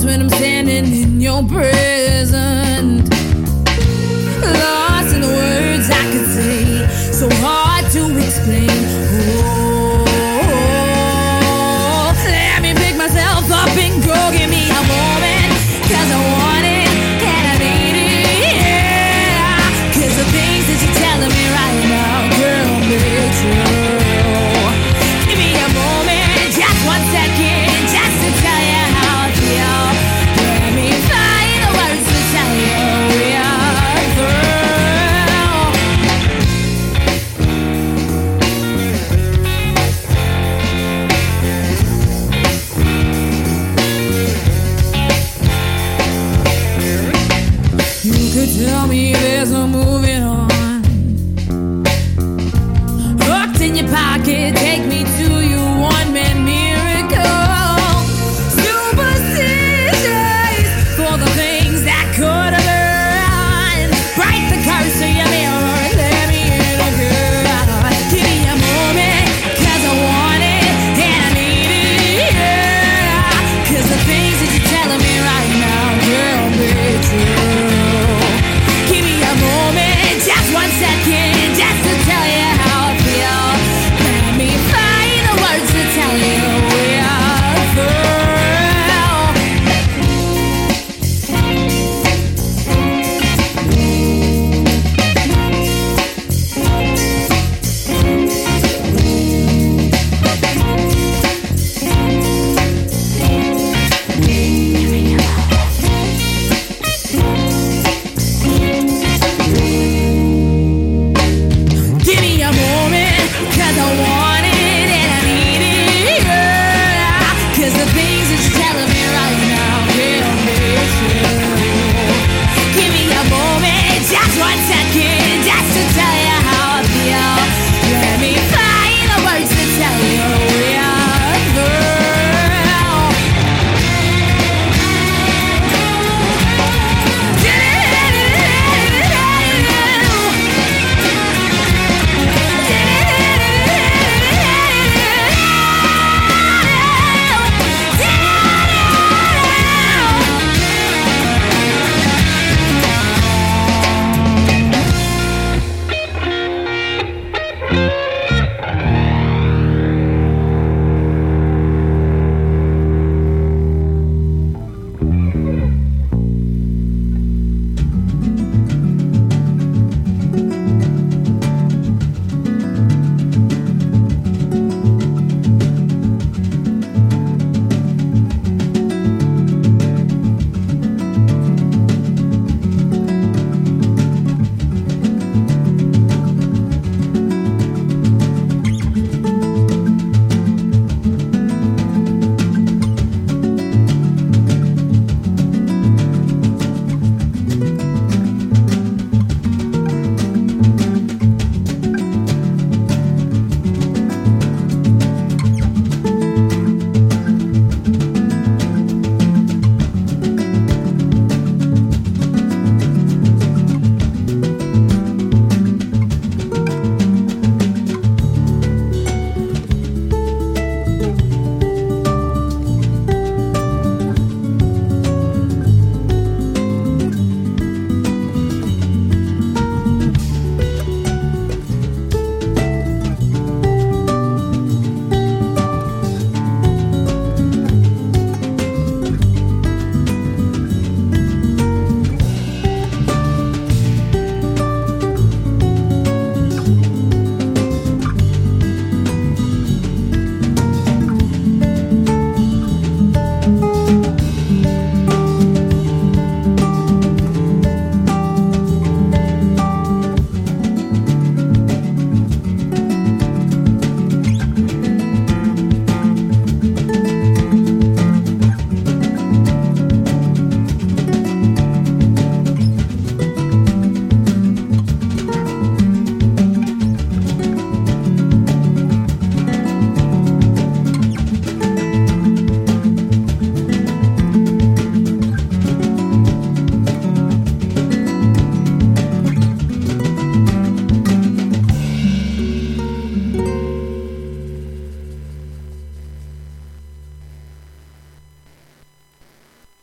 when I'm standing in your presence. Lost in the words I could say, so hard to explain. Oh, let me pick myself up and go. Give me a moment, 'cause I want it and I need it, yeah. 'Cause the things that you're telling me right now, girl, they're true. Give me a moment, just 1 second, just to tell you how I feel. Let me find the words to tell you we are through. You could tell me there's no moving on. Hooked in your pocket, take me to your one-man miracle. Superstitious for the things that could have been. Break the curse of your mirror and let me in a girl. Give me a moment, 'cause I want it and I need it, yeah. 'Cause the things that you're telling me right now, girl, they're true. Give me a moment, just 1 second, just to tell you how I feel. Let me find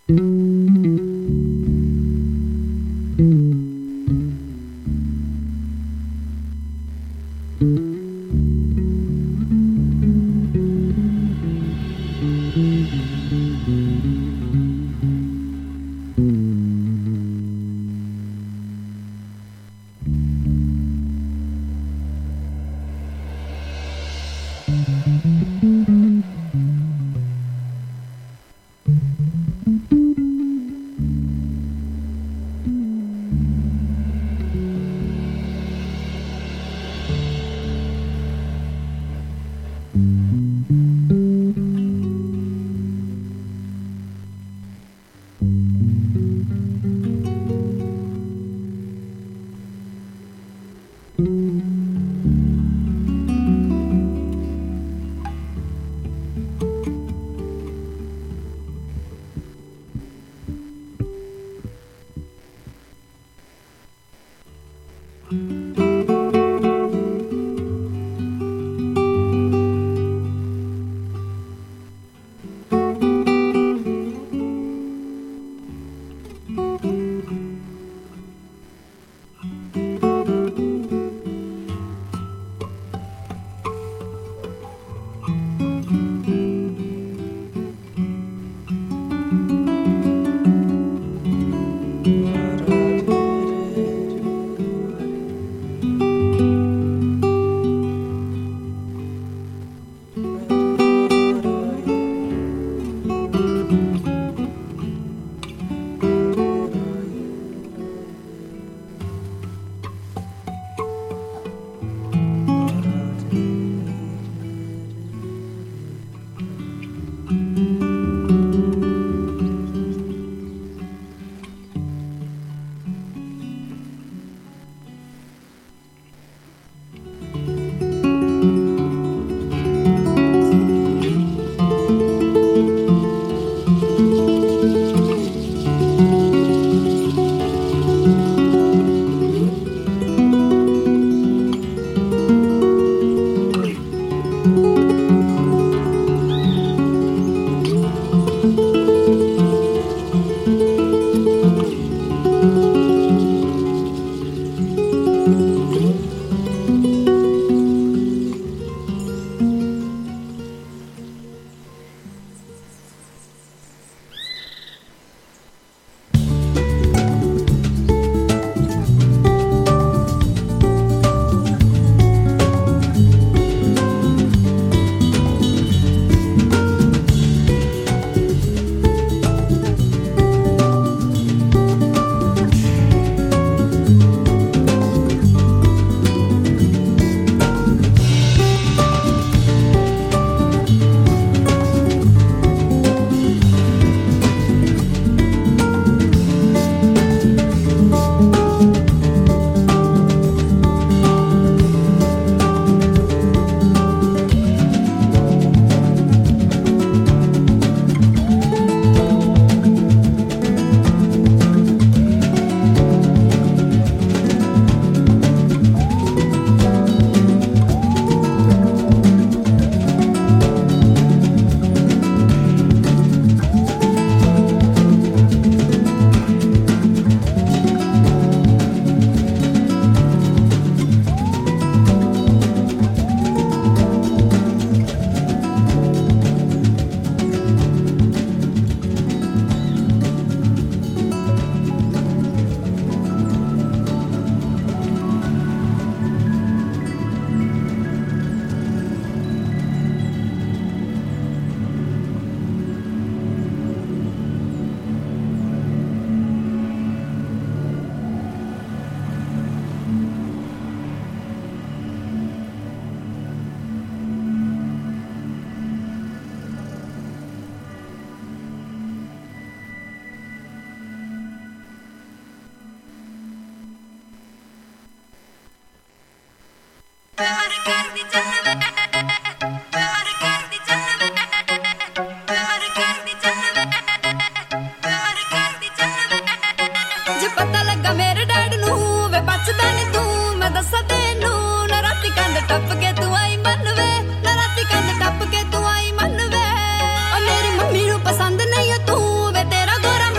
पसंद नहीं है तू वे तेरा गोरा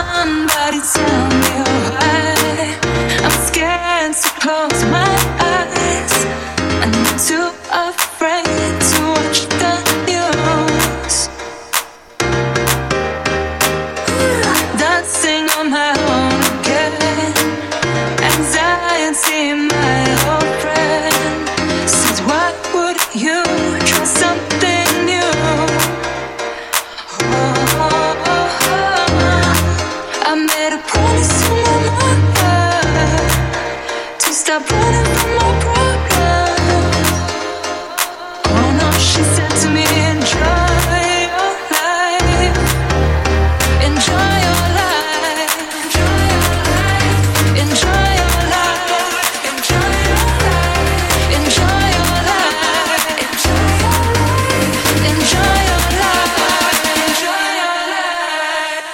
Somebody tell me why I'm scared to close my eyes. I'm too afraid to watch the news. Dancing on my own again. Anxiety, my old friend, says why would you try something new? I made a promise to my mother to stop running from my problems. Oh no, she said to me, enjoy your life. Enjoy your life. Enjoy your life. Enjoy your life. Enjoy your life. Enjoy your life. Enjoy your life. Enjoy your life.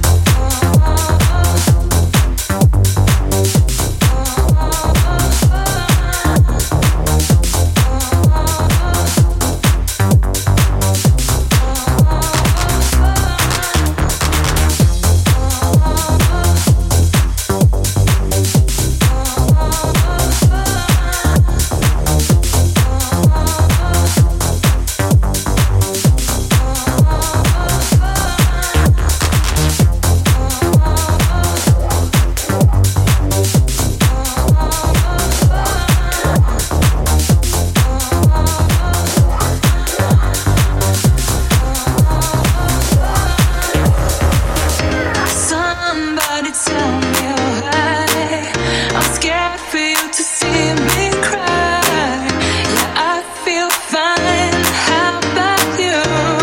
Somebody tell me why I'm scared for you to see me cry. Yeah, I feel fine. How about you?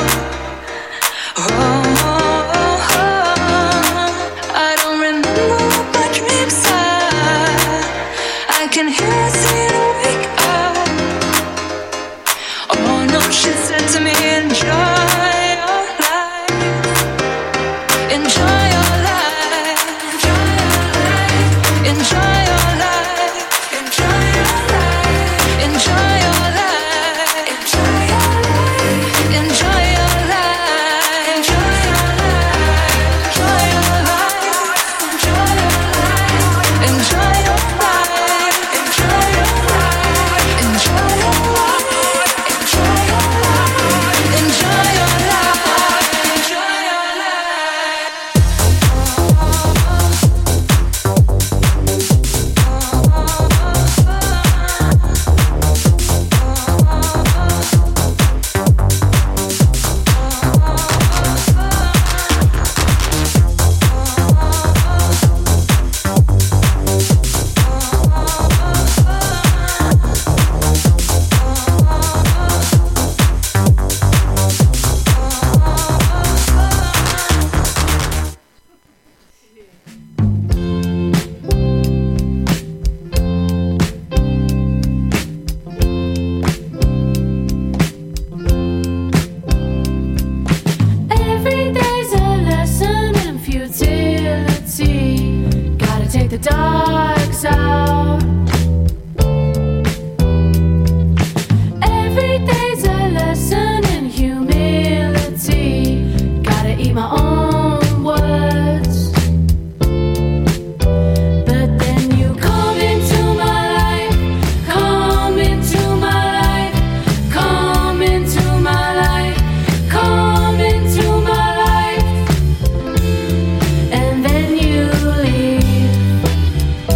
I don't remember what my dreams are. I can hear a scene wake up. Oh no, she said to me, enjoy your life. Enjoy your life. Enjoy your life. Enjoy your life. Enjoy your life. Enjoy your life. Enjoy your life. Enjoy your life. Enjoy your life. Enjoy your life. Enjoy your life. Enjoy your life. Enjoy your life. Enjoy your life. Enjoy your life. Enjoy your life. Every day's a lesson in futility. Gotta take the darks out. Every day's a lesson in humility. Gotta eat my own words. But then you come into my life, come into my life, come into my life, come into my life, and then you leave.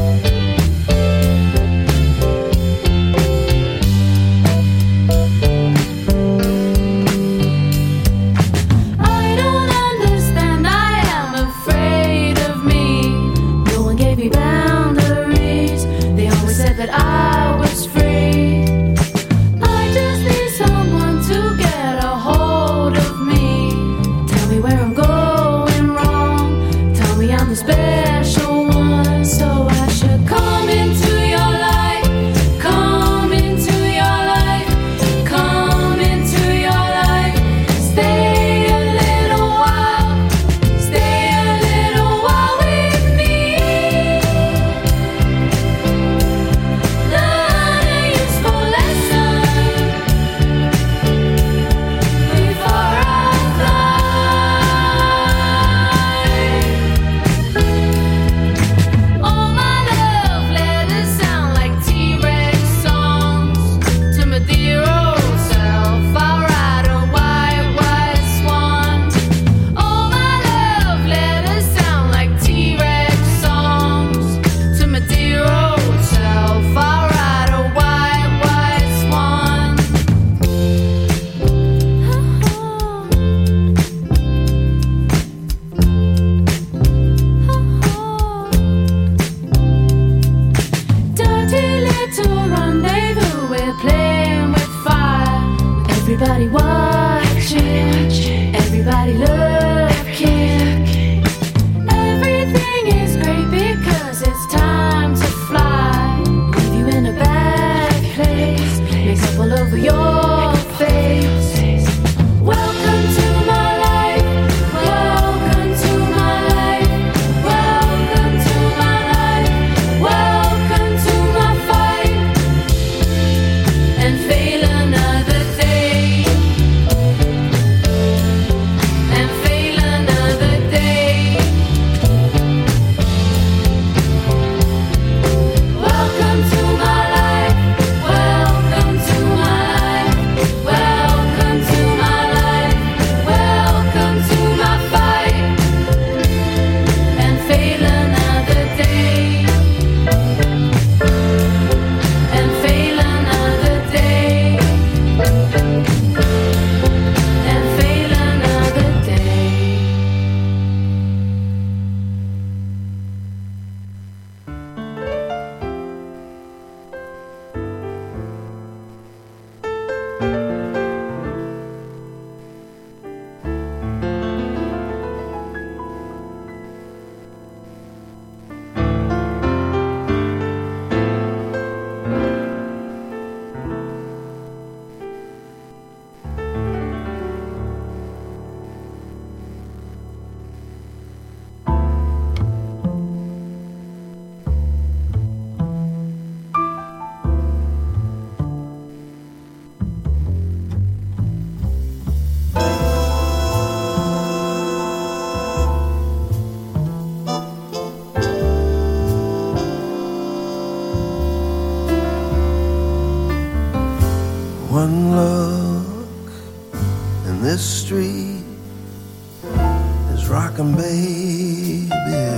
rockin' baby.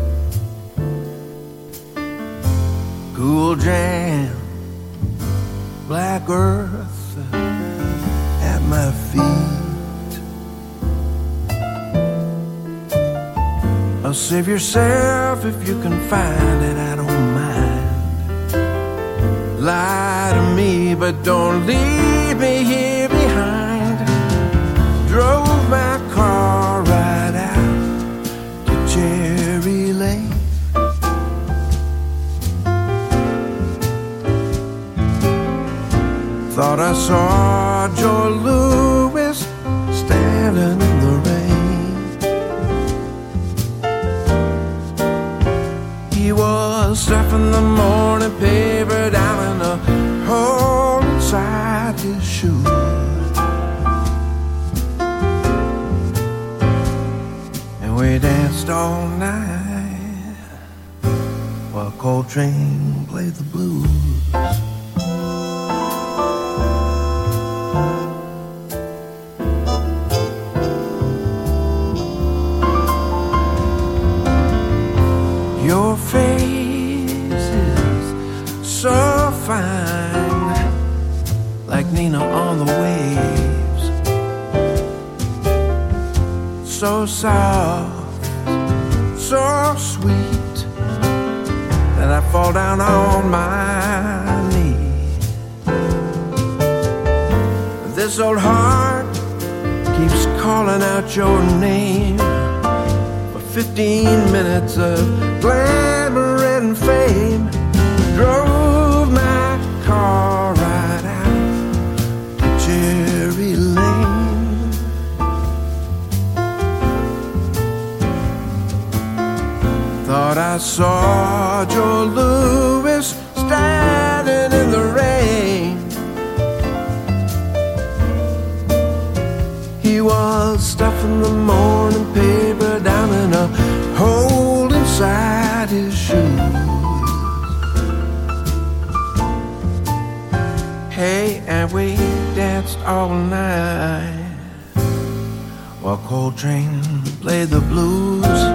Cool jam, black earth at my feet. Save yourself if you can find it, I don't mind. Lie to me, but don't leave me here behind. Drove my car right out to Cherry Lane. Thought I saw Joe Louis standing in the rain. He was stuffing the morning paper down in a hole inside his shoe. And we danced all night while Coltrane played the blues. Your face is so fine, like Nina on the waves. So soft, so sweet, that I fall down on my knees. This old heart keeps calling out your name. 15 minutes of glamour and fame. Drove my car right out to Cherry Lane. Thought I saw Joe Louis standing in the rain. He was stuffing the morning paper down in a hole inside his shoes. Hey, and we danced all night while Coltrane played the blues.